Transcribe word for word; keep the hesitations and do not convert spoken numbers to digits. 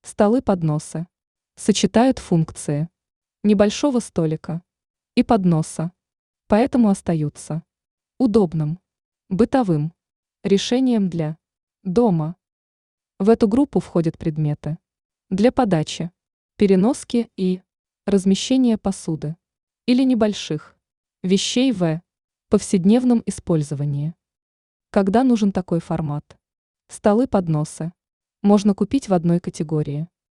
Столы, подносы сочетают функции небольшого столика и подноса, поэтому остаются удобным, бытовым решением для дома. В эту группу входят предметы для подачи, переноски и размещения посуды или небольших вещей в повседневном использовании. Когда нужен такой формат? Столы, подносы можно купить в одной категории.